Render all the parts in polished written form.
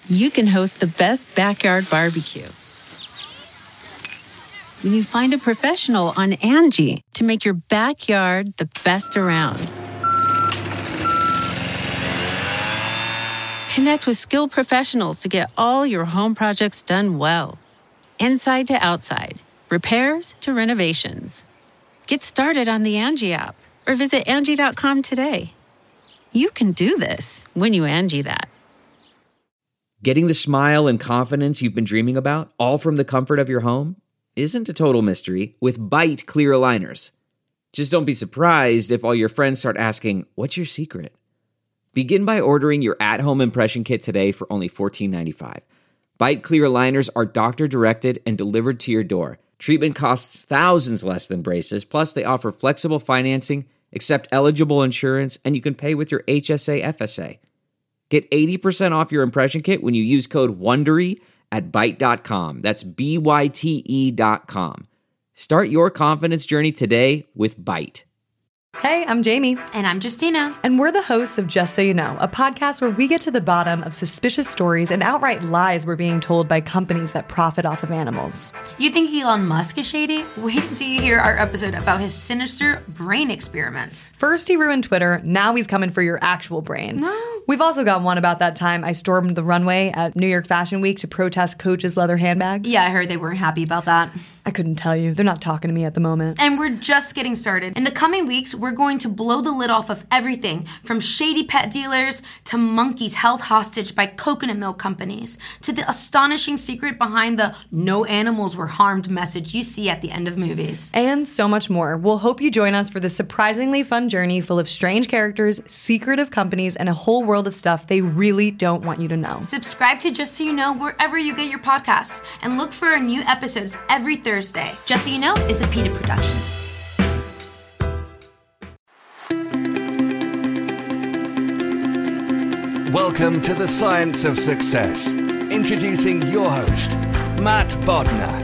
you can host the best backyard barbecue. When you find a professional on Angie to make your backyard the best around. Connect with skilled professionals to get all your home projects done well. Inside to outside, repairs to renovations. Get started on the Angie app or visit Angie.com today. You can do this when you Angie that. Getting the smile and confidence you've been dreaming about, all from the comfort of your home, isn't a total mystery with Byte clear aligners. Just don't be surprised if all your friends start asking, "What's your secret?" Begin by ordering your at-home impression kit today for only $14.95. Byte clear aligners are doctor-directed and delivered to your door. Treatment costs thousands less than braces, plus they offer flexible financing, accept eligible insurance, and you can pay with your HSA FSA. Get 80% off your impression kit when you use code WONDERY at Byte.com. That's BYTE.com. Start your confidence journey today with Byte. Hey, I'm Jamie. And I'm Justina. And we're the hosts of Just So You Know, a podcast where we get to the bottom of suspicious stories and outright lies we're being told by companies that profit off of animals. You think Elon Musk is shady? Wait till you hear our episode about his sinister brain experiments. First he ruined Twitter, now he's coming for your actual brain. No. We've also got one about that time I stormed the runway at New York Fashion Week to protest Coach's leather handbags. Yeah, I heard they weren't happy about that. I couldn't tell you. They're not talking to me at the moment. And we're just getting started. In the coming weeks, we're going to blow the lid off of everything from shady pet dealers to monkeys held hostage by coconut milk companies to the astonishing secret behind the "no animals were harmed" message you see at the end of movies. And so much more. We'll hope you join us for this surprisingly fun journey full of strange characters, secretive companies, and a whole world of stuff they really don't want you to know. Subscribe to Just So You Know wherever you get your podcasts and look for our new episodes every Thursday. Just So You Know is a PETA production. Welcome to the Science of Success. Introducing your host, Matt Bodnar.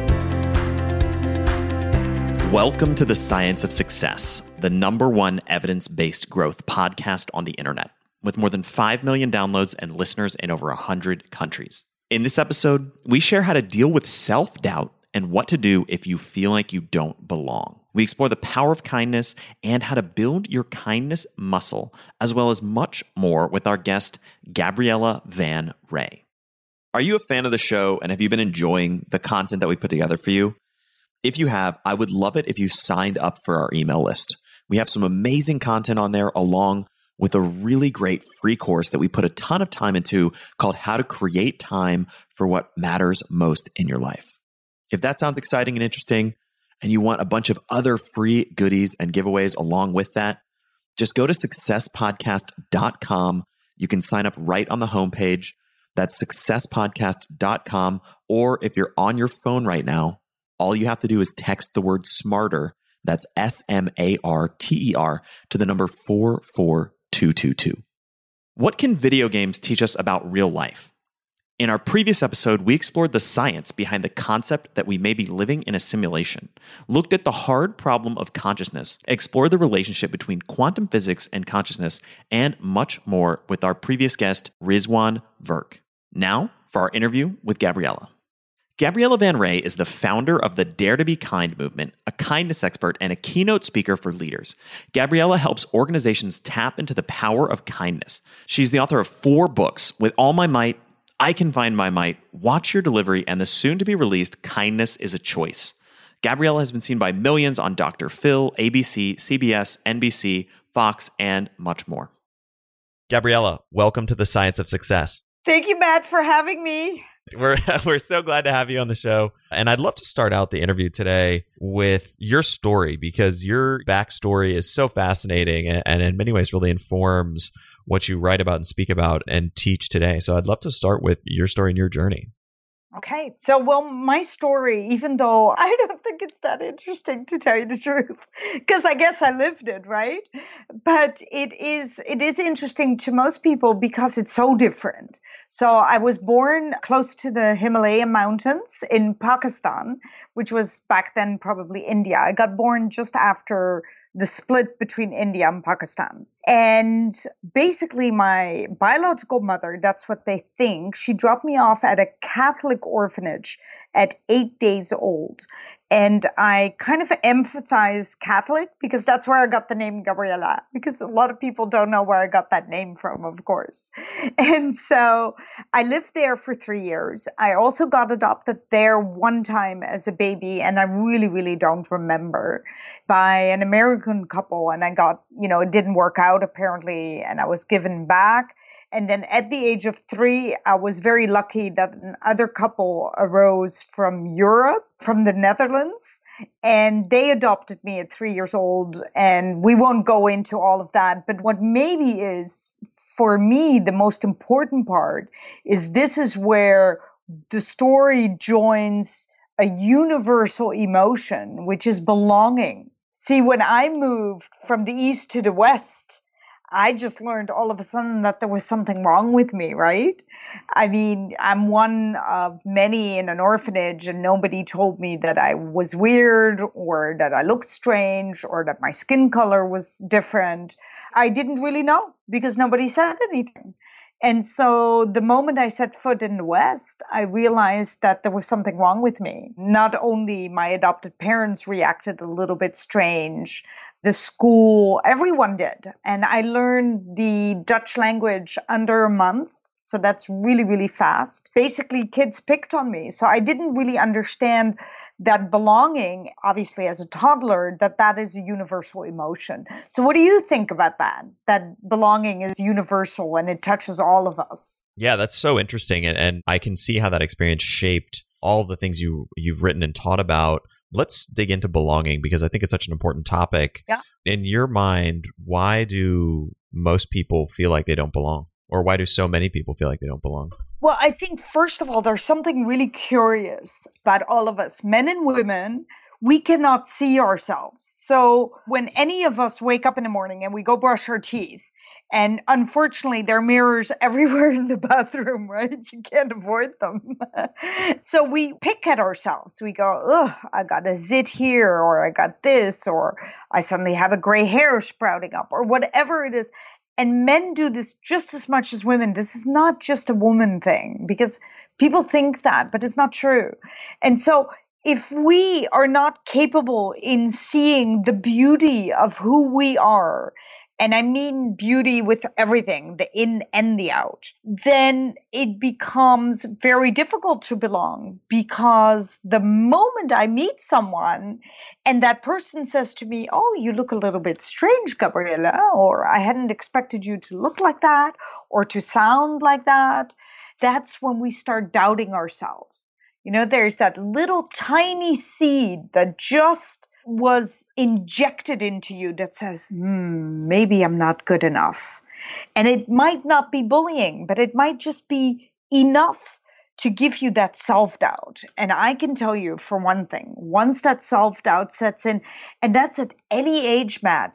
Welcome to the Science of Success, the #1 evidence-based growth podcast on the internet, with more than 5 million downloads and listeners in over 100 countries. In this episode, we share how to deal with self-doubt and what to do if you feel like you don't belong. We explore the power of kindness and how to build your kindness muscle, as well as much more with our guest, Gabriella Van Ray. Are you a fan of the show, and have you been enjoying the content that we put together for you? If you have, I would love it if you signed up for our email list. We have some amazing content on there, along with a really great free course that we put a ton of time into called How to Create Time for What Matters Most in Your Life. If that sounds exciting and interesting, and you want a bunch of other free goodies and giveaways along with that, just go to successpodcast.com. You can sign up right on the homepage. That's successpodcast.com. Or if you're on your phone right now, all you have to do is text the word SMARTER, that's SMARTER, to the number 44222. What can video games teach us about real life? In our previous episode, we explored the science behind the concept that we may be living in a simulation, looked at the hard problem of consciousness, explored the relationship between quantum physics and consciousness, and much more with our previous guest, Rizwan Virk. Now, for our interview with Gabriella. Gabriella Van Ray is the founder of the Dare to Be Kind movement, a kindness expert, and a keynote speaker for leaders. Gabriella helps organizations tap into the power of kindness. She's the author of 4 books, With All My Might, I Can Find My Might, Watch Your Delivery, and the soon-to-be-released Kindness is a Choice. Gabriella has been seen by millions on Dr. Phil, ABC, CBS, NBC, Fox, and much more. Gabriella, welcome to the Science of Success. Thank you, Matt, for having me. We're so glad to have you on the show. And I'd love to start out the interview today with your story, because your backstory is so fascinating and in many ways really informs what you write about and speak about and teach today. So I'd love to start with your story and your journey. Okay. So, well, my story, even though I don't think it's that interesting, to tell you the truth, because I guess I lived it, right? But it is interesting to most people because it's so different. So I was born close to the Himalayan mountains in Pakistan, which was back then probably India. I got born just after the split between India and Pakistan. And basically, my biological mother, that's what they think, she dropped me off at a Catholic orphanage at 8 days old. And I kind of empathize Catholic because that's where I got the name Gabriella, because a lot of people don't know where I got that name from, of course. And so I lived there for 3 years. I also got adopted there one time as a baby, and I really, really don't remember, by an American couple. And I got, it didn't work out apparently, and I was given back. And then at the age of 3, I was very lucky that another couple arose from Europe, from the Netherlands, and they adopted me at 3 years old. And we won't go into all of that. But what maybe is, for me, the most important part is this is where the story joins a universal emotion, which is belonging. See, when I moved from the East to the West, I just learned all of a sudden that there was something wrong with me, right? I mean, I'm one of many in an orphanage, and nobody told me that I was weird or that I looked strange or that my skin color was different. I didn't really know because nobody said anything. And so the moment I set foot in the West, I realized that there was something wrong with me. Not only my adopted parents reacted a little bit strange, the school, everyone did. And I learned the Dutch language under a month. So that's really, really fast. Basically, kids picked on me. So I didn't really understand that belonging, obviously as a toddler, that is a universal emotion. So what do you think about that? That belonging is universal and it touches all of us. Yeah, that's so interesting. And I can see how that experience shaped all the things you've written and taught about. Let's dig into belonging because I think it's such an important topic. Yeah. In your mind, why do most people feel like they don't belong? Or why do so many people feel like they don't belong? Well, I think, first of all, there's something really curious about all of us, men and women. We cannot see ourselves. So when any of us wake up in the morning and we go brush our teeth, and unfortunately, there are mirrors everywhere in the bathroom, right? You can't avoid them. So we pick at ourselves. We go, oh, I got a zit here, or I got this, or I suddenly have a gray hair sprouting up, or whatever it is. And men do this just as much as women. This is not just a woman thing, because people think that, but it's not true. And so if we are not capable in seeing the beauty of who we are, and I mean beauty with everything, the in and the out, then it becomes very difficult to belong, because the moment I meet someone and that person says to me, oh, you look a little bit strange, Gabriella, or I hadn't expected you to look like that or to sound like that, that's when we start doubting ourselves. There's that little tiny seed that just was injected into you that says, maybe I'm not good enough. And it might not be bullying, but it might just be enough to give you that self-doubt. And I can tell you, for one thing, once that self-doubt sets in, and that's at any age, Matt,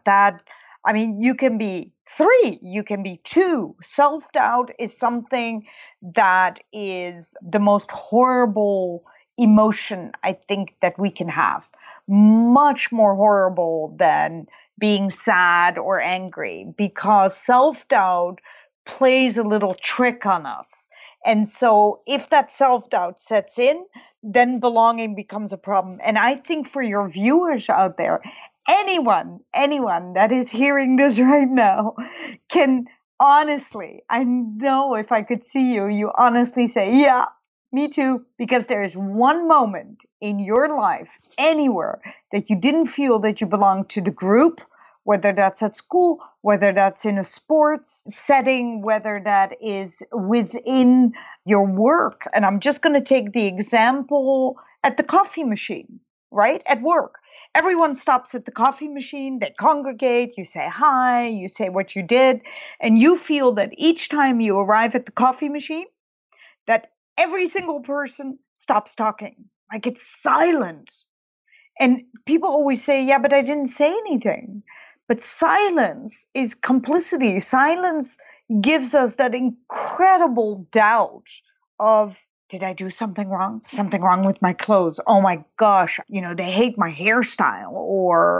you can be 3, you can be 2. Self-doubt is something that is the most horrible emotion, I think, that we can have. Much more horrible than being sad or angry, because self-doubt plays a little trick on us. And so if that self-doubt sets in, then belonging becomes a problem. And I think for your viewers out there, anyone that is hearing this right now can honestly, I know if I could see you honestly say, yeah, me too, because there is one moment in your life, anywhere, that you didn't feel that you belonged to the group, whether that's at school, whether that's in a sports setting, whether that is within your work. And I'm just going to take the example at the coffee machine, right? At work. Everyone stops at the coffee machine, they congregate, you say hi, you say what you did, and you feel that each time you arrive at the coffee machine, that every single person stops talking. Like, it's silent. And people always say, yeah, but I didn't say anything. But silence is complicity. Silence gives us that incredible doubt of, did I do something wrong? Something wrong with my clothes. Oh my gosh, they hate my hairstyle, or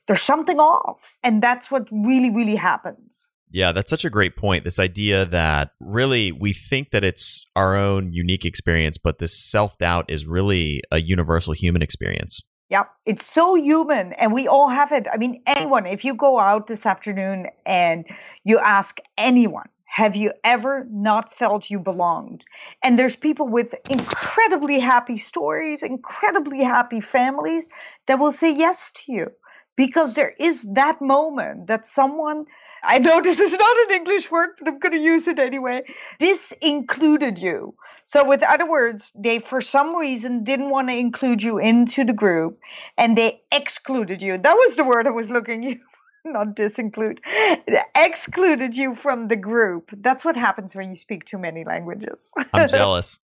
there's something off. And that's what really, really happens. Yeah, that's such a great point. This idea that really we think that it's our own unique experience, but this self-doubt is really a universal human experience. Yep. It's so human and we all have it. I mean, anyone, if you go out this afternoon and you ask anyone, have you ever not felt you belonged? And there's people with incredibly happy stories, incredibly happy families that will say yes to you because there is that moment that someone, I know this is not an English word, but I'm going to use it anyway, disincluded you. So with other words, they, for some reason, didn't want to include you into the group and they excluded you. That was the word I was looking for, not disinclude. Excluded you from the group. That's what happens when you speak too many languages. I'm jealous.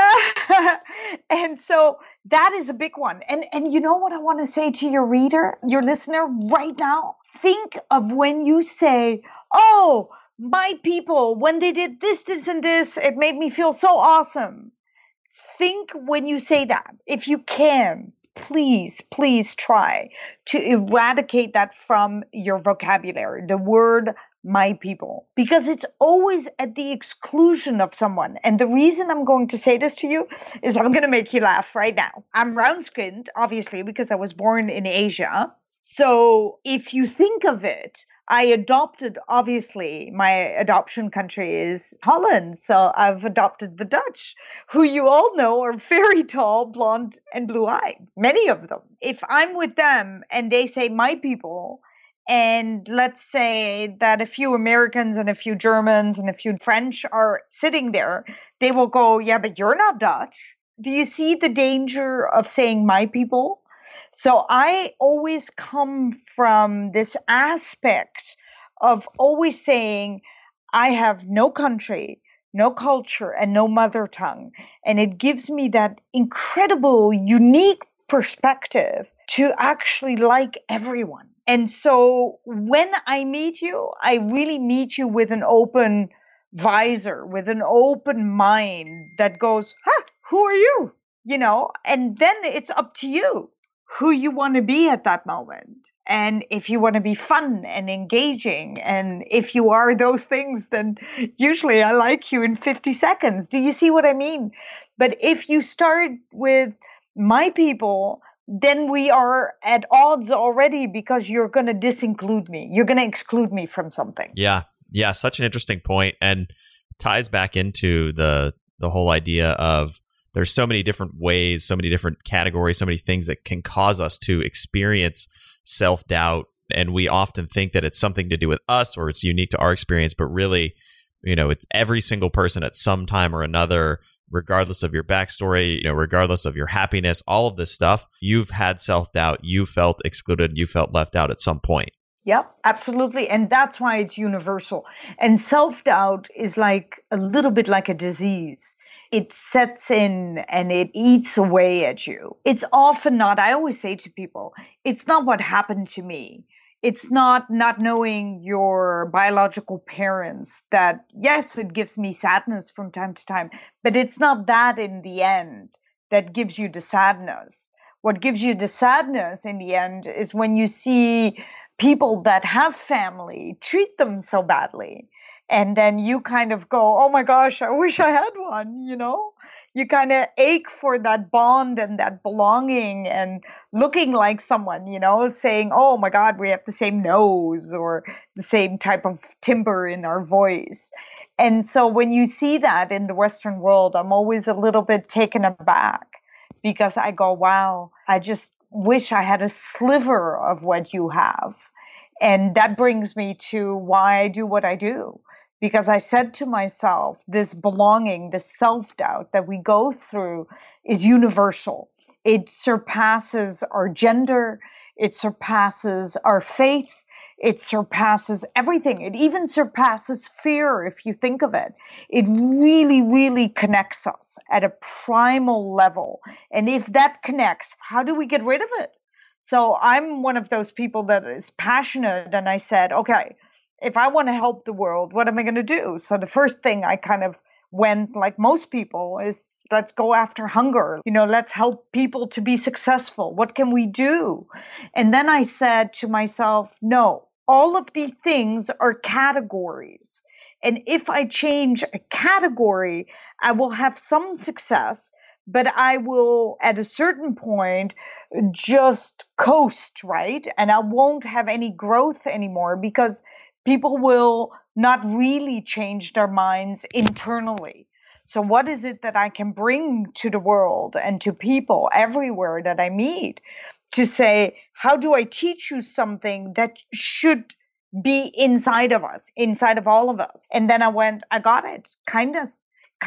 And so that is a big one. And you know what I want to say to your reader, your listener right now? Think of when you say, oh, my people, when they did this, this, and this, it made me feel so awesome. Think when you say that, if you can, please try to eradicate that from your vocabulary, the word my people, because it's always at the exclusion of someone. And the reason I'm going to say this to you is I'm going to make you laugh right now. I'm brown-skinned, obviously, because I was born in Asia. So if you think of it, I adopted, obviously, my adoption country is Holland. So I've adopted the Dutch, who you all know are very tall, blonde, and blue-eyed, many of them. If I'm with them and they say my people, and let's say that a few Americans and a few Germans and a few French are sitting there, they will go, yeah, but you're not Dutch. Do you see the danger of saying my people? So I always come from this aspect of always saying, I have no country, no culture, and no mother tongue. And it gives me that incredible, unique perspective to actually like everyone. And so when I meet you, I really meet you with an open visor, with an open mind that goes, who are you? You know, and then it's up to you who you want to be at that moment. And if you want to be fun and engaging, and if you are those things, then usually I like you in 50 seconds. Do you see what I mean? But if you start with my people, then we are at odds already because you're going to disinclude me. You're going to exclude me from something. Yeah. Yeah. Such an interesting point, and ties back into the whole idea of there's so many different ways, so many different categories, so many things that can cause us to experience self-doubt. And we often think that it's something to do with us or it's unique to our experience, but really, you know, it's every single person at some time or another, regardless of your backstory, you know, regardless of your happiness, all of this stuff, you've had self-doubt, you felt excluded, you felt left out at some point. Yep, absolutely. And that's why it's universal. And self-doubt is like a little bit like a disease. It sets in and it eats away at you. It's often not, I always say to people, it's not what happened to me. It's not knowing your biological parents that, yes, it gives me sadness from time to time, but it's not that in the end that gives you the sadness. What gives you the sadness in the end is when you see people that have family treat them so badly. And then you kind of go, oh my gosh, I wish I had one, you know? You kind of ache for that bond and that belonging and looking like someone, you know, saying, oh my God, we have the same nose or the same type of timbre in our voice. And so when you see that in the Western world, I'm always a little bit taken aback because I go, wow, I just wish I had a sliver of what you have. And that brings me to why I do what I do. Because I said to myself, this belonging, this self-doubt that we go through is universal. It surpasses our gender. It surpasses our faith. It surpasses everything. It even surpasses fear, if you think of it. It really, really connects us at a primal level. And if that connects, how do we get rid of it? So I'm one of those people that is passionate. And I said, okay, if I want to help the world, what am I going to do? So the first thing I kind of went, like most people, is let's go after hunger. Let's help people to be successful. What can we do? And then I said to myself, no, all of these things are categories. And if I change a category, I will have some success, but I will, at a certain point, just coast, right? And I won't have any growth anymore because people will not really change their minds internally. So what is it that I can bring to the world and to people everywhere that I meet to say, how do I teach you something that should be inside of us, inside of all of us? And then I got it. Kindness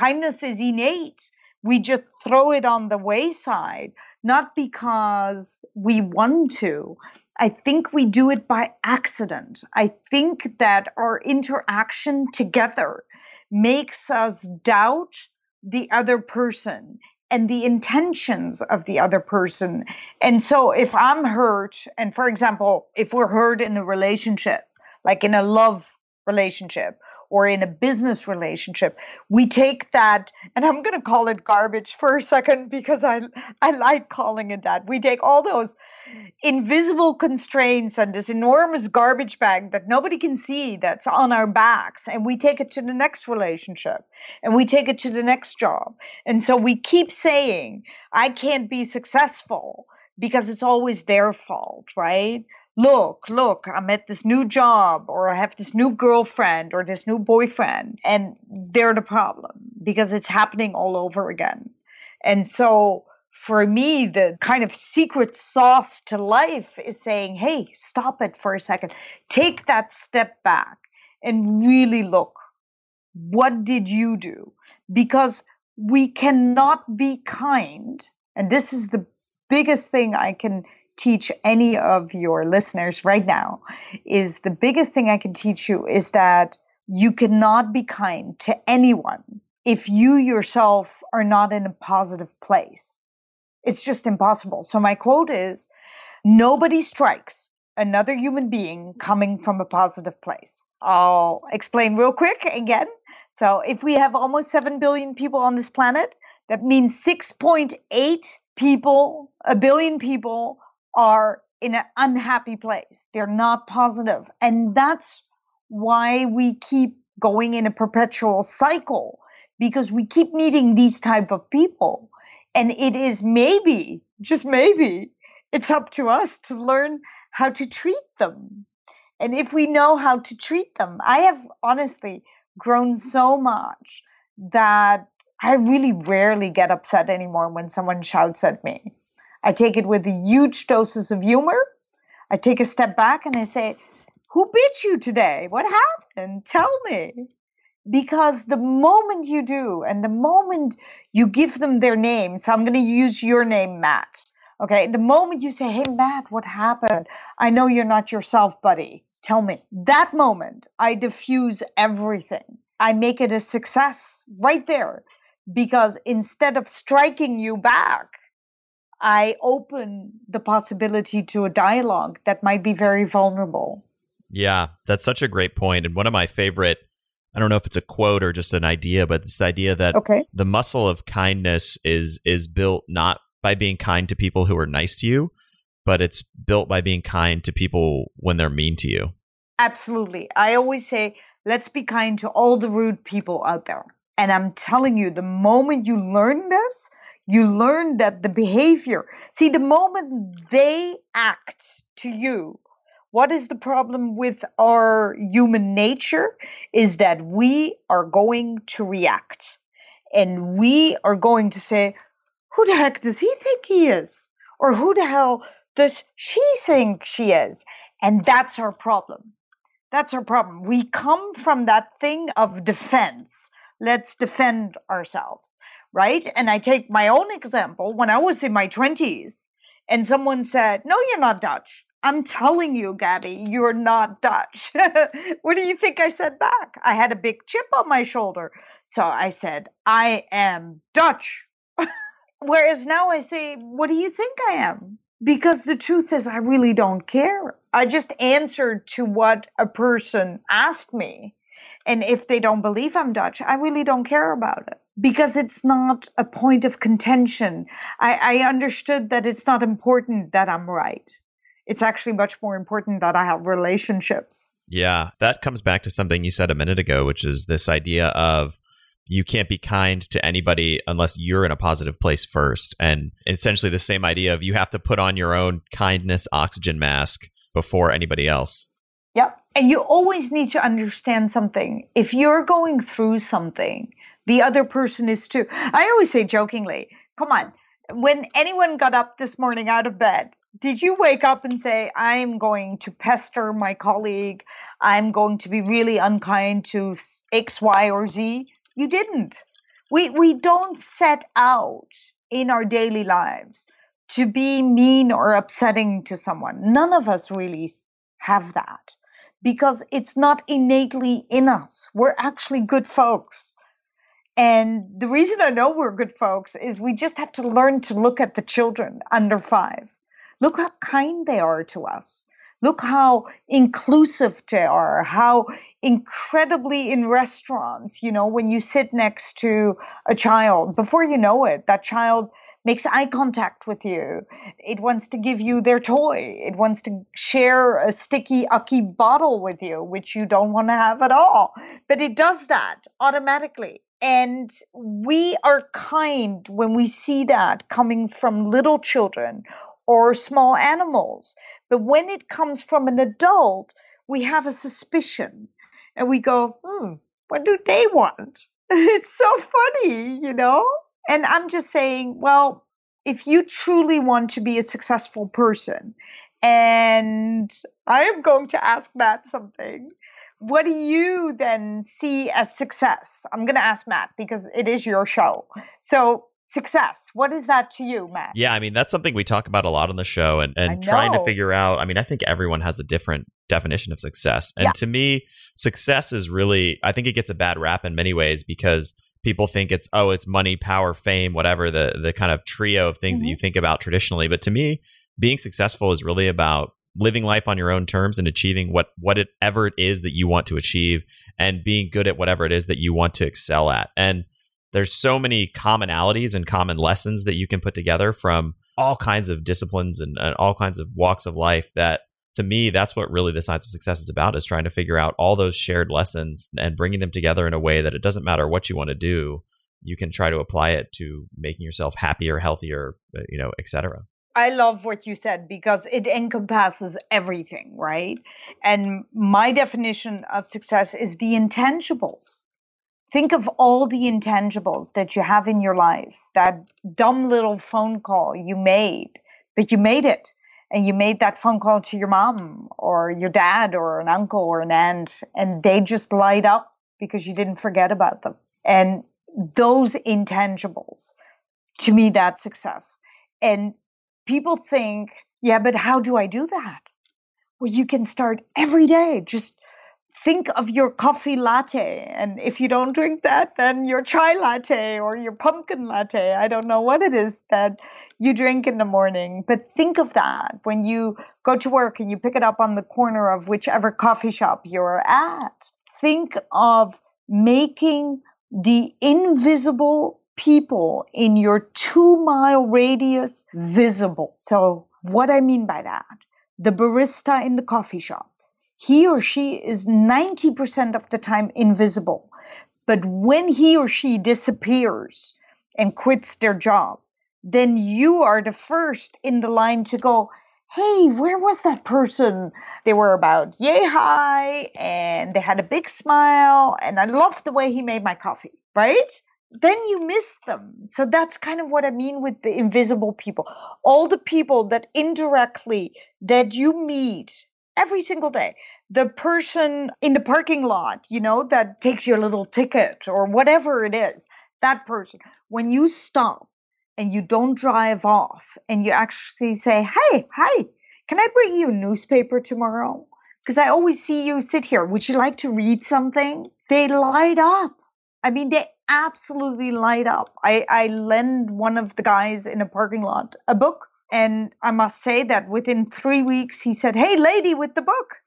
is innate. We just throw it on the wayside, not because we want to. I think we do it by accident. I think that our interaction together makes us doubt the other person and the intentions of the other person. And so if I'm hurt, and for example, if we're hurt in a relationship, like in a love relationship, or in a business relationship, we take that, and I'm going to call it garbage for a second because I like calling it that. We take all those invisible constraints and this enormous garbage bag that nobody can see that's on our backs, and we take it to the next relationship, and we take it to the next job. And so we keep saying, I can't be successful because it's always their fault, right? Look, I'm at this new job, or I have this new girlfriend or this new boyfriend, and they're the problem because it's happening all over again. And so for me, the kind of secret sauce to life is saying, hey, stop it for a second. Take that step back and really look. What did you do? Because we cannot be kind. And this is the biggest thing I can teach any of your listeners right now, is the biggest thing I can teach you is that you cannot be kind to anyone if you yourself are not in a positive place. It's just impossible. So my quote is, nobody strikes another human being coming from a positive place. I'll explain real quick again. So if we have almost 7 billion people on this planet, that means 6.8 billion people are in an unhappy place. They're not positive. And that's why we keep going in a perpetual cycle, because we keep meeting these type of people. And it is maybe, just maybe, it's up to us to learn how to treat them. And if we know how to treat them, I have honestly grown so much that I really rarely get upset anymore when someone shouts at me. I take it with huge doses of humor. I take a step back and I say, who bit you today? What happened? Tell me. Because the moment you do, and the moment you give them their name, so I'm going to use your name, Matt. Okay, the moment you say, hey, Matt, what happened? I know you're not yourself, buddy. Tell me. That moment, I diffuse everything. I make it a success right there. Because instead of striking you back, I open the possibility to a dialogue that might be very vulnerable. Yeah, that's such a great point. And one of my favorite, I don't know if it's a quote or just an idea, but it's the idea that the muscle of kindness is built not by being kind to people who are nice to you, but it's built by being kind to people when they're mean to you. Absolutely. I always say, let's be kind to all the rude people out there. And I'm telling you, the moment you learn this, you learn that the behavior, see, the moment they act to you, what is the problem with our human nature is that we are going to react. And we are going to say, who the heck does he think he is? Or who the hell does she think she is? And that's our problem. That's our problem. We come from that thing of defense. Let's defend ourselves, right? And I take my own example. When I was in my 20s and someone said, no, you're not Dutch. I'm telling you, Gabby, you're not Dutch. What do you think I said back? I had a big chip on my shoulder. So I said, I am Dutch. Whereas now I say, what do you think I am? Because the truth is, I really don't care. I just answered to what a person asked me. And if they don't believe I'm Dutch, I really don't care about it because it's not a point of contention. I understood that it's not important that I'm right. It's actually much more important that I have relationships. Yeah, that comes back to something you said a minute ago, which is this idea of you can't be kind to anybody unless you're in a positive place first. And essentially the same idea of you have to put on your own kindness oxygen mask before anybody else. Yep. And you always need to understand something. If you're going through something, the other person is too. I always say jokingly, come on, when anyone got up this morning out of bed, did you wake up and say, I'm going to pester my colleague, I'm going to be really unkind to X, Y, or Z? You didn't. We don't set out in our daily lives to be mean or upsetting to someone. None of us really have that because it's not innately in us. We're actually good folks. And the reason I know we're good folks is we just have to learn to look at the children under 5. Look how kind they are to us. Look how inclusive they are, how incredibly in restaurants, when you sit next to a child, before you know it, that child makes eye contact with you. It wants to give you their toy. It wants to share a sticky Aki bottle with you, which you don't want to have at all. But it does that automatically. And we are kind when we see that coming from little children or small animals. But when it comes from an adult, we have a suspicion and we go, what do they want? It's so funny, And I'm just saying, well, if you truly want to be a successful person, and I am going to ask Matt something, what do you then see as success? I'm going to ask Matt because it is your show. So success, what is that to you, Matt? Yeah, I mean, that's something we talk about a lot on the show and trying to figure out. I mean, I think everyone has a different definition of success. And to me, success is really, I think it gets a bad rap in many ways because people think it's money, power, fame, whatever, the kind of trio of things that you think about traditionally. But to me, being successful is really about living life on your own terms and achieving whatever it is that you want to achieve and being good at whatever it is that you want to excel at. And there's so many commonalities and common lessons that you can put together from all kinds of disciplines and all kinds of walks of life that, to me, that's what really the science of success is about, is trying to figure out all those shared lessons and bringing them together in a way that it doesn't matter what you want to do, you can try to apply it to making yourself happier, healthier, et cetera. I love what you said because it encompasses everything, right? And my definition of success is the intangibles. Think of all the intangibles that you have in your life. That dumb little phone call you made, but you made it. And you made that phone call to your mom or your dad or an uncle or an aunt, and they just light up because you didn't forget about them. And those intangibles, to me, that's success. And people think, yeah, but how do I do that? Well, you can start every day. Just think of your coffee latte. And if you don't drink that, then your chai latte or your pumpkin latte. I don't know what it is that you drink in the morning. But think of that when you go to work and you pick it up on the corner of whichever coffee shop you're at. Think of making the invisible people in your 2-mile radius visible. So what I mean by that, the barista in the coffee shop, he or she is 90% of the time invisible. But when he or she disappears and quits their job, then you are the first in the line to go, hey, where was that person? They were about yay high and they had a big smile and I loved the way he made my coffee, right? Then you miss them. So that's kind of what I mean with the invisible people. All the people that indirectly that you meet every single day. The person in the parking lot, that takes your little ticket or whatever it is, that person, when you stop and you don't drive off and you actually say, hey, hi, can I bring you a newspaper tomorrow? Because I always see you sit here. Would you like to read something? They light up. I mean, they absolutely light up. I lend one of the guys in a parking lot a book. And I must say that within 3 weeks, he said, hey, lady with the book.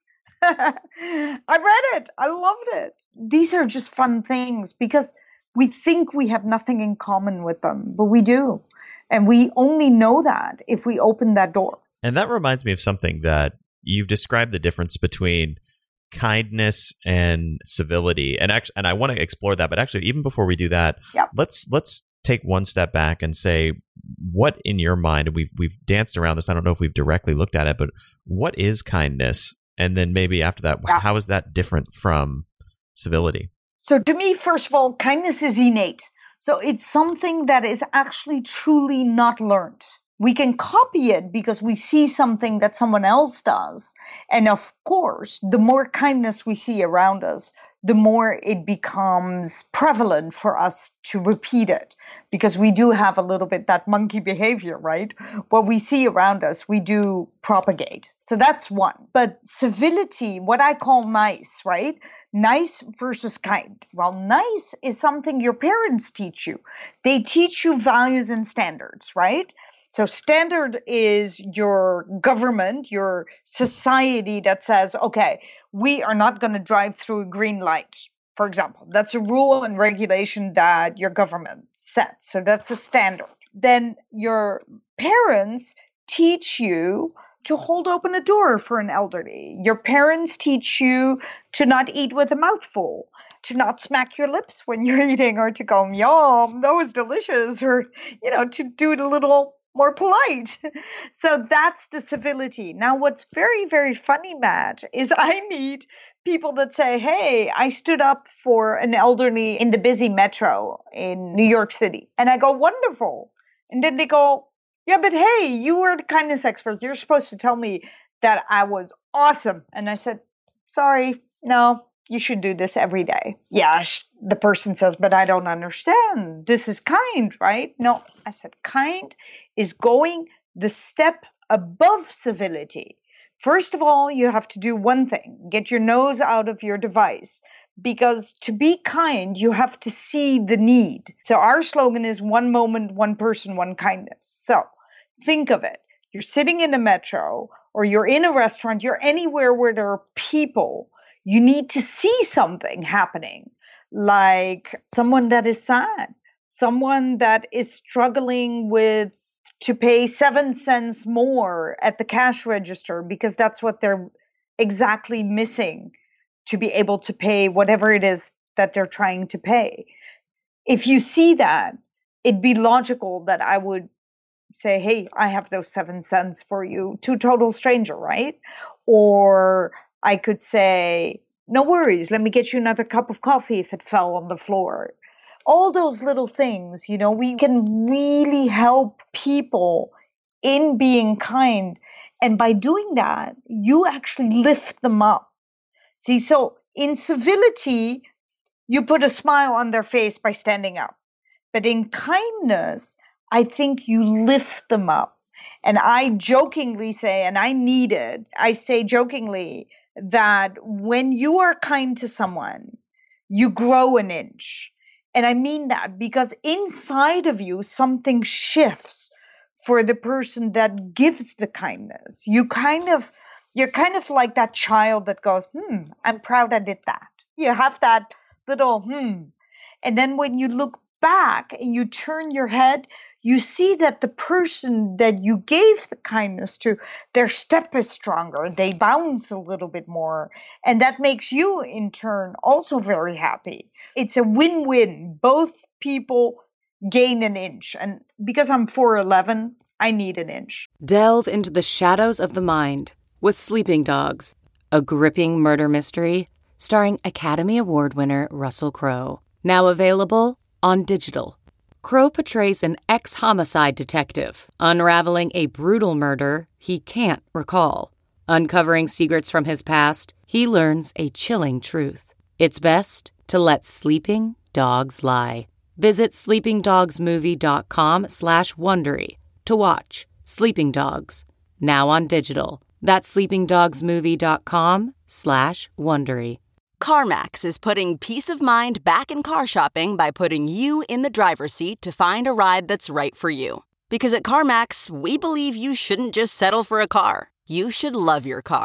I read it. I loved it. These are just fun things because we think we have nothing in common with them, but we do. And we only know that if we open that door. And that reminds me of something that you've described, the difference between kindness and civility. And I want to explore that. But actually, even before we do that, let's take one step back and say, what in your mind, and we've danced around this, I don't know if we've directly looked at it, but what is kindness? And then maybe after that, how is that different from civility? So to me, first of all, kindness is innate. So it's something that is actually truly not learned. We can copy it because we see something that someone else does. And of course, the more kindness we see around us, the more it becomes prevalent for us to repeat it, because we do have a little bit that monkey behavior, right? What we see around us, we do propagate. So that's one. But civility, what I call nice, right? Nice versus kind. Well, nice is something your parents teach you. They teach you values and standards, right? So standard is your government, your society that says, okay, we are not going to drive through a green light, for example. That's a rule and regulation that your government sets. So that's a standard. Then your parents teach you to hold open a door for an elderly. Your parents teach you to not eat with a mouthful, to not smack your lips when you're eating, or to go, yum, that was delicious, or, to do it a little more polite. So that's the civility. Now, what's very, very funny, Matt, is I meet people that say, hey, I stood up for an elderly in the busy metro in New York City. And I go, wonderful. And then they go, yeah, but hey, you were the kindness expert. You're supposed to tell me that I was awesome. And I said, sorry, no, you should do this every day. Yeah, the person says, but I don't understand. This is kind, right? No, I said, kind is going the step above civility. First of all, you have to do one thing, get your nose out of your device, because to be kind, you have to see the need. So our slogan is one moment, one person, one kindness. So think of it. You're sitting in a metro, or you're in a restaurant, you're anywhere where there are people. You need to see something happening, like someone that is sad, someone that is struggling to pay 7 cents more at the cash register because that's what they're exactly missing to be able to pay whatever it is that they're trying to pay. If you see that, it'd be logical that I would say, hey, I have those 7 cents for you, to a total stranger, right? Or I could say, no worries, let me get you another cup of coffee if it fell on the floor. All those little things, we can really help people in being kind. And by doing that, you actually lift them up. See, so in civility, you put a smile on their face by standing up. But in kindness, I think you lift them up. And I jokingly say, and I say jokingly, that when you are kind to someone, you grow an inch. And I mean that because inside of you, something shifts for the person that gives the kindness. You're kind of like that child that goes, I'm proud I did that. You have that little, And then when you look back and you turn your head, you see that the person that you gave the kindness to, their step is stronger. They bounce a little bit more. And that makes you, in turn, also very happy. It's a win-win. Both people gain an inch. And because I'm 4'11", I need an inch. Delve into the shadows of the mind with Sleeping Dogs, a gripping murder mystery starring Academy Award winner Russell Crowe. Now available on digital. Crowe portrays an ex-homicide detective unraveling a brutal murder he can't recall. Uncovering secrets from his past, he learns a chilling truth. It's best to let sleeping dogs lie. Visit sleepingdogsmovie.com/Wondery to watch Sleeping Dogs, now on digital. That's sleepingdogsmovie.com/Wondery. CarMax is putting peace of mind back in car shopping by putting you in the driver's seat to find a ride that's right for you. Because at CarMax, we believe you shouldn't just settle for a car. You should love your car.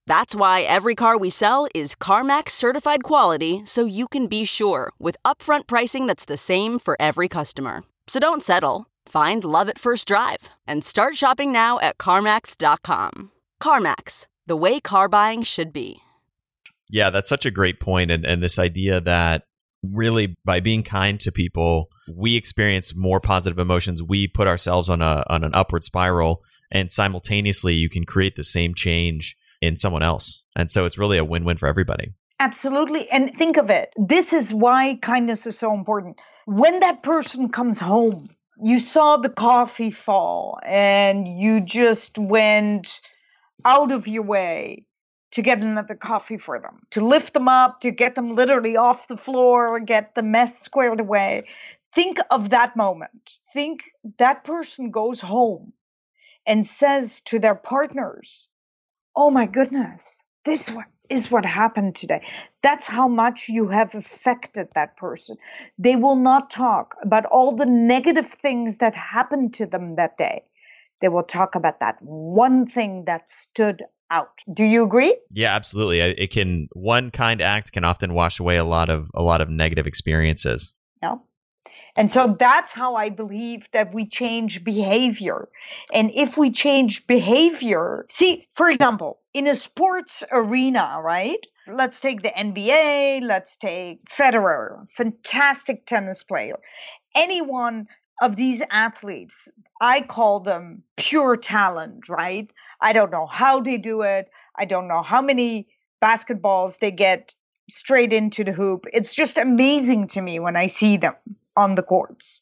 That's why every car we sell is CarMax certified quality, so you can be sure with upfront pricing that's the same for every customer. So don't settle. Find love at first drive and start shopping now at CarMax.com. CarMax, the way car buying should be. Yeah, that's such a great point. And this idea that really by being kind to people, we experience more positive emotions. We put ourselves on an upward spiral, and simultaneously you can create the same change in someone else. And so it's really a win-win for everybody. Absolutely. And think of it. This is why kindness is so important. When that person comes home, you saw the coffee fall and you just went out of your way to get another coffee for them, to lift them up, to get them literally off the floor, get the mess squared away. Think of that moment. Think that person goes home and says to their partners, "Oh my goodness, this is what happened today." That's how much you have affected that person. They will not talk about all the negative things that happened to them that day. They will talk about that one thing that stood out. Do you agree? Yeah, absolutely. One kind act can often wash away a lot of negative experiences. Yeah. And so that's how I believe that we change behavior. And if we change behavior, see, for example, in a sports arena, right? Let's take the NBA, let's take Federer, fantastic tennis player. Any one of these athletes, I call them pure talent, right? I don't know how they do it. I don't know how many basketballs they get straight into the hoop. It's just amazing to me when I see them on the courts.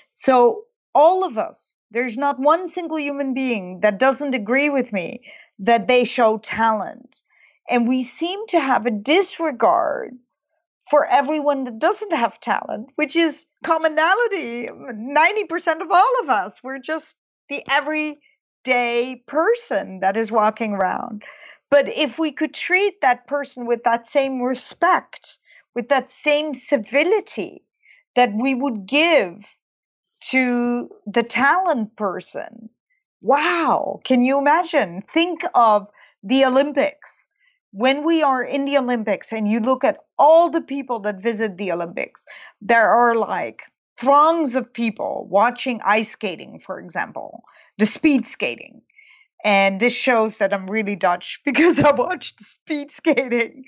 So all of us, there's not one single human being that doesn't agree with me that they show talent. And we seem to have a disregard for everyone that doesn't have talent, which is commonality. 90% of all of us, we're just the everyday person that is walking around. But if we could treat that person with that same respect, with that same civility that we would give to the talent person, wow, can you imagine? Think of the Olympics. When we are in the Olympics and you look at all the people that visit the Olympics, there are like throngs of people watching ice skating, for example, the speed skating. And this shows that I'm really Dutch because I watched speed skating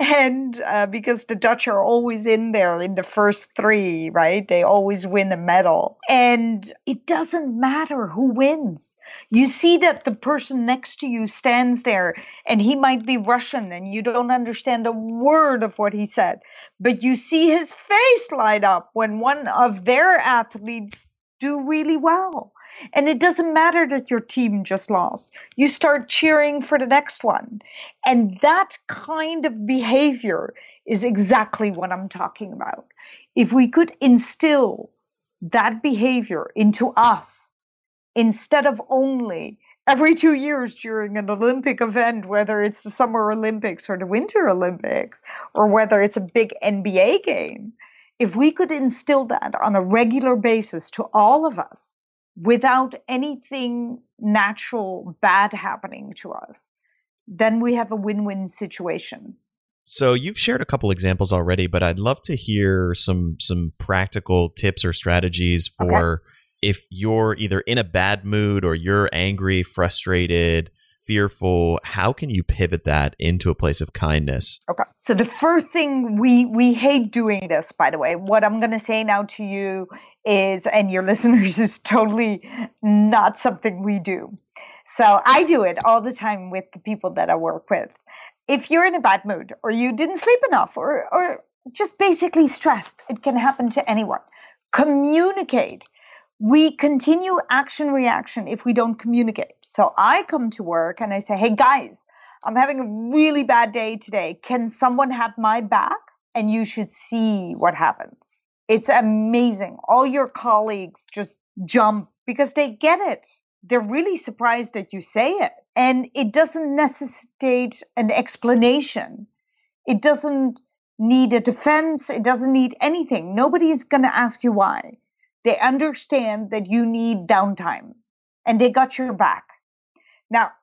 and because the Dutch are always in there in the first three, right? They always win a medal. And it doesn't matter who wins. You see that the person next to you stands there and he might be Russian and you don't understand a word of what he said. But you see his face light up when one of their athletes do really well. And it doesn't matter that your team just lost. You start cheering for the next one. And that kind of behavior is exactly what I'm talking about. If we could instill that behavior into us, instead of only every 2 years during an Olympic event, whether it's the Summer Olympics or the Winter Olympics, or whether it's a big NBA game, if we could instill that on a regular basis to all of us without anything natural bad happening to us, then we have a win-win situation. So you've shared a couple examples already, but I'd love to hear some practical tips or strategies for if you're either in a bad mood or you're angry, frustrated, fearful, how can you pivot that into a place of kindness? Okay. So the first thing, we hate doing this, by the way. What I'm going to say now to you is, and your listeners, is totally not something we do. So I do it all the time with the people that I work with. If you're in a bad mood or you didn't sleep enough or just basically stressed, it can happen to anyone. Communicate. We continue action reaction if we don't communicate. So I come to work and I say, hey guys, I'm having a really bad day today. Can someone have my back? And you should see what happens. It's amazing. All your colleagues just jump because they get it. They're really surprised that you say it. And it doesn't necessitate an explanation. It doesn't need a defense. It doesn't need anything. Nobody is going to ask you why. They understand that you need downtime and they got your back. Now,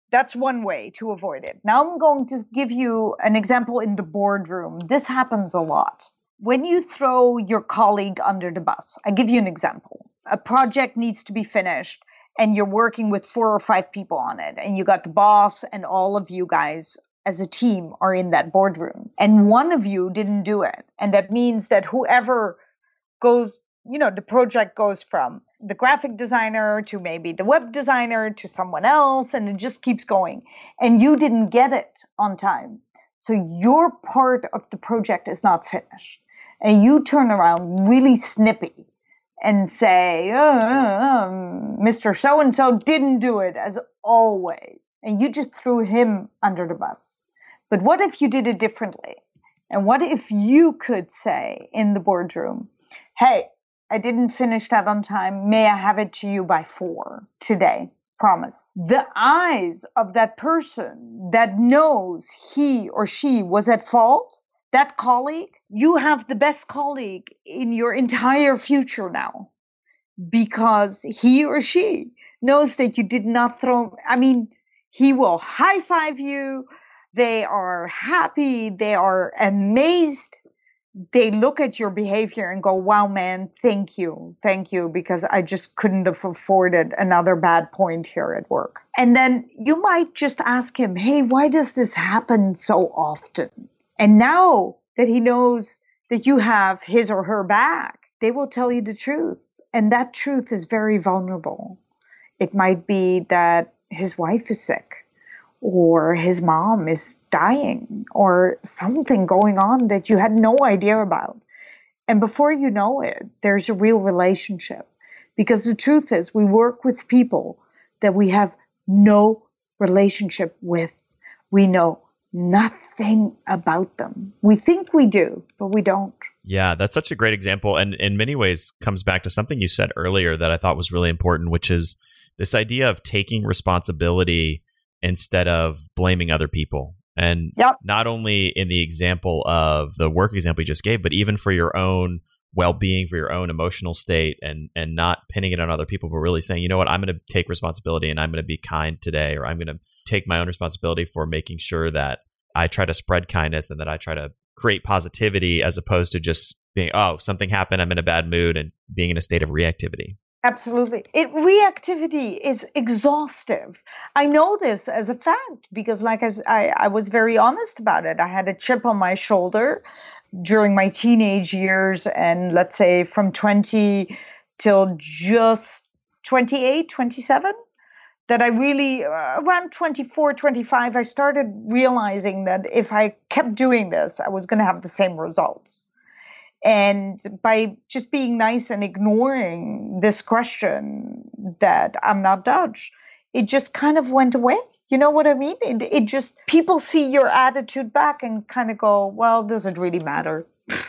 That's one way to avoid it. Now I'm going to give you an example in the boardroom. This happens a lot. When you throw your colleague under the bus, I give you an example. A project needs to be finished and you're working with 4 or 5 people on it. And you got the boss and all of you guys as a team are in that boardroom. And one of you didn't do it. And that means that whoever goes, the project goes from the graphic designer to maybe the web designer to someone else, and it just keeps going. And you didn't get it on time. So your part of the project is not finished. And you turn around really snippy and say, Mr. So-and-so didn't do it as always. And you just threw him under the bus. But what if you did it differently? And what if you could say in the boardroom, hey, I didn't finish that on time. May I have it to you by 4 today? Promise. The eyes of that person that knows he or she was at fault, that colleague, you have the best colleague in your entire future now, because he or she knows that you did not throw. He will high five you. They are happy. They are amazed. They look at your behavior and go, wow, man, thank you, because I just couldn't have afforded another bad point here at work. And then you might just ask him, hey, why does this happen so often? And now that he knows that you have his or her back, they will tell you the truth. And that truth is very vulnerable. It might be that his wife is sick, or his mom is dying, or something going on that you had no idea about. And before you know it, there's a real relationship. Because the truth is, we work with people that we have no relationship with. We know nothing about them. We think we do, but we don't. Yeah, that's such a great example. And in many ways comes back to something you said earlier that I thought was really important, which is this idea of taking responsibility instead of blaming other people. And not only in the example of the work example you just gave, but even for your own well-being, for your own emotional state, and not pinning it on other people, but really saying, you know what, I'm going to take responsibility and I'm going to be kind today, or I'm going to take my own responsibility for making sure that I try to spread kindness and that I try to create positivity, as opposed to just being, oh, something happened, I'm in a bad mood, and being in a state of reactivity. Absolutely. Reactivity is exhaustive. I know this as a fact because I was very honest about it. I had a chip on my shoulder during my teenage years, and let's say from 20 till just 28, 27, that I really, around 24, 25, I started realizing that if I kept doing this, I was going to have the same results. And by just being nice and ignoring this question that I'm not Dutch, it just kind of went away. You know what I mean? It just, people see your attitude back and kind of go, well, does it really matter?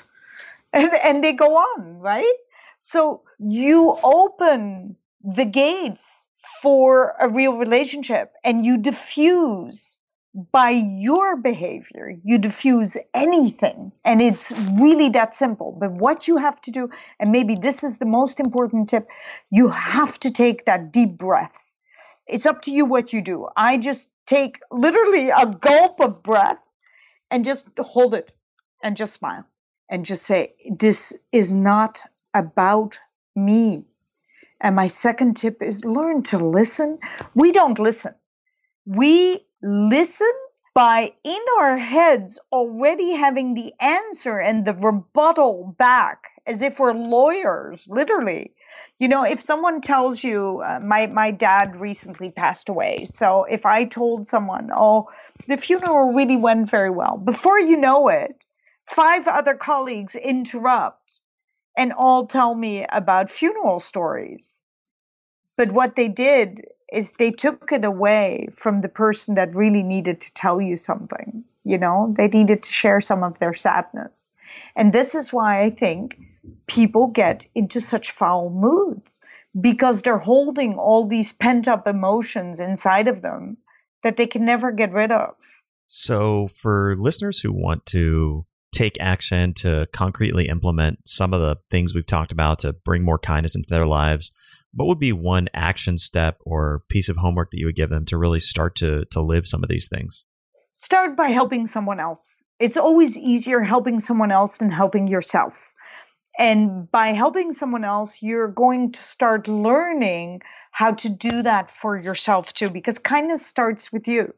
and they go on, right? So you open the gates for a real relationship, and you diffuse by your behavior, you diffuse anything. And it's really that simple. But what you have to do, and maybe this is the most important tip, you have to take that deep breath. It's up to you what you do. I just take literally a gulp of breath and just hold it and just smile and just say, this is not about me. And my second tip is learn to listen. We don't listen. We listen by in our heads already having the answer and the rebuttal back, as if we're lawyers, literally. You know, if someone tells you, my dad recently passed away. So if I told someone, oh, the funeral really went very well, before you know it, 5 other colleagues interrupt and all tell me about funeral stories. But what they did is they took it away from the person that really needed to tell you something. You know, they needed to share some of their sadness. And this is why I think people get into such foul moods, because they're holding all these pent up emotions inside of them that they can never get rid of. So for listeners who want to take action to concretely implement some of the things we've talked about to bring more kindness into their lives, what would be one action step or piece of homework that you would give them to really start to live some of these things? Start by helping someone else. It's always easier helping someone else than helping yourself. And by helping someone else, you're going to start learning how to do that for yourself too, because kindness starts with you.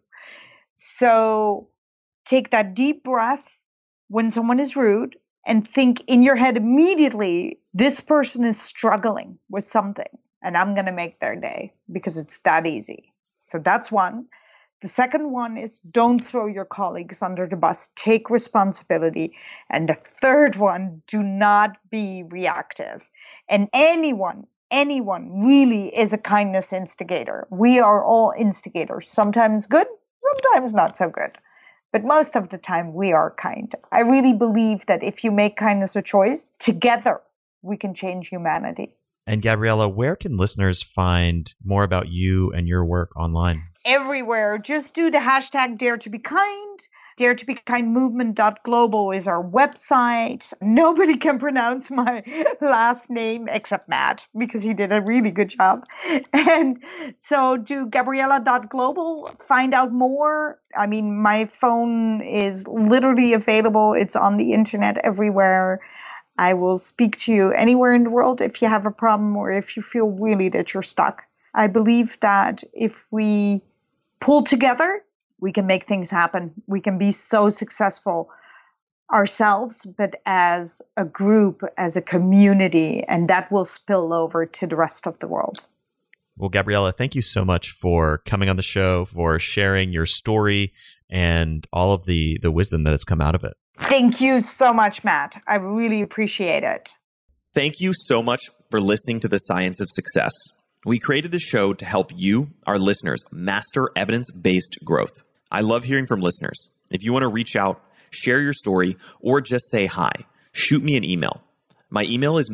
So take that deep breath when someone is rude and think in your head immediately, this person is struggling with something and I'm going to make their day because it's that easy. So that's one. The second one is don't throw your colleagues under the bus. Take responsibility. And the third one, do not be reactive. And anyone really is a kindness instigator. We are all instigators. Sometimes good, sometimes not so good. But most of the time, we are kind. I really believe that if you make kindness a choice, together we can change humanity. And Gabriella, where can listeners find more about you and your work online? Everywhere. Just do the hashtag Dare to Be Kind. Dare to Be Kind movement.global is our website. Nobody can pronounce my last name except Matt because he did a really good job. And so do Gabriella.global, find out more. I mean, my phone is literally available. It's on the internet everywhere. I will speak to you anywhere in the world if you have a problem or if you feel really that you're stuck. I believe that if we pull together, we can make things happen. We can be so successful ourselves, but as a group, as a community, and that will spill over to the rest of the world. Well, Gabriella, thank you so much for coming on the show, for sharing your story and all of the wisdom that has come out of it. Thank you so much, Matt. I really appreciate it. Thank you so much for listening to The Science of Success. We created the show to help you, our listeners, master evidence-based growth. I love hearing from listeners. If you want to reach out, share your story, or just say hi, shoot me an email. My email is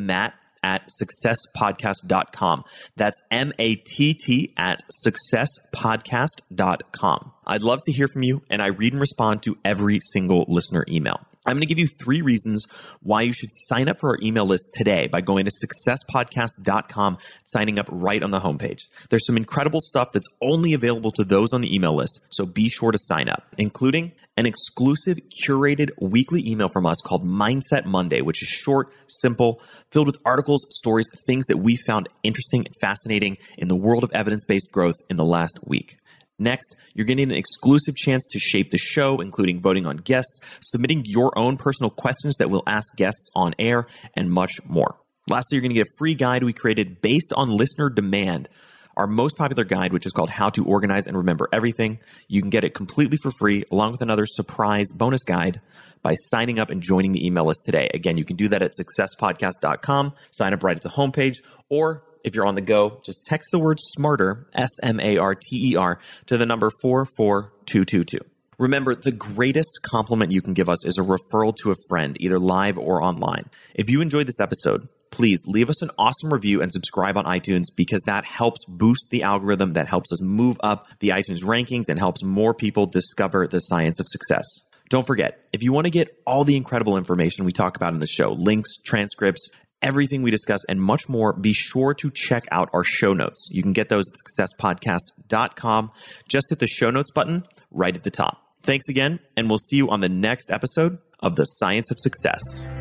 matt@successpodcast.com. That's matt@successpodcast.com. I'd love to hear from you, and I read and respond to every single listener email. I'm going to give you 3 reasons why you should sign up for our email list today by going to successpodcast.com, signing up right on the homepage. There's some incredible stuff that's only available to those on the email list, so be sure to sign up, including an exclusive curated weekly email from us called Mindset Monday, which is short, simple, filled with articles, stories, things that we found interesting and fascinating in the world of evidence-based growth in the last week. Next, you're getting an exclusive chance to shape the show, including voting on guests, submitting your own personal questions that we'll ask guests on air, and much more. Lastly, you're going to get a free guide we created based on listener demand, our most popular guide, which is called How to Organize and Remember Everything. You can get it completely for free, along with another surprise bonus guide by signing up and joining the email list today. Again, you can do that at successpodcast.com, sign up right at the homepage, or if you're on the go, just text the word SMARTER, SMARTER, to the number 44222. Remember, the greatest compliment you can give us is a referral to a friend, either live or online. If you enjoyed this episode, please leave us an awesome review and subscribe on iTunes because that helps boost the algorithm, that helps us move up the iTunes rankings and helps more people discover the science of success. Don't forget, if you want to get all the incredible information we talk about in the show, links, transcripts, everything we discuss, and much more, be sure to check out our show notes. You can get those at successpodcast.com. Just hit the show notes button right at the top. Thanks again, and we'll see you on the next episode of The Science of Success.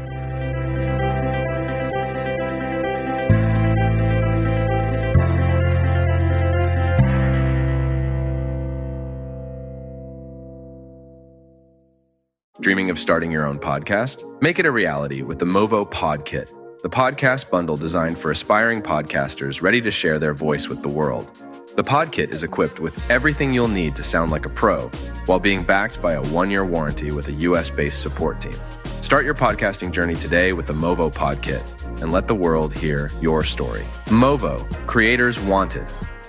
Dreaming of starting your own podcast? Make it a reality with the Movo Pod Kit, the podcast bundle designed for aspiring podcasters ready to share their voice with the world. The Pod Kit is equipped with everything you'll need to sound like a pro, while being backed by a 1-year warranty with a US-based support team. Start your podcasting journey today with the Movo Pod Kit and let the world hear your story. Movo, creators wanted,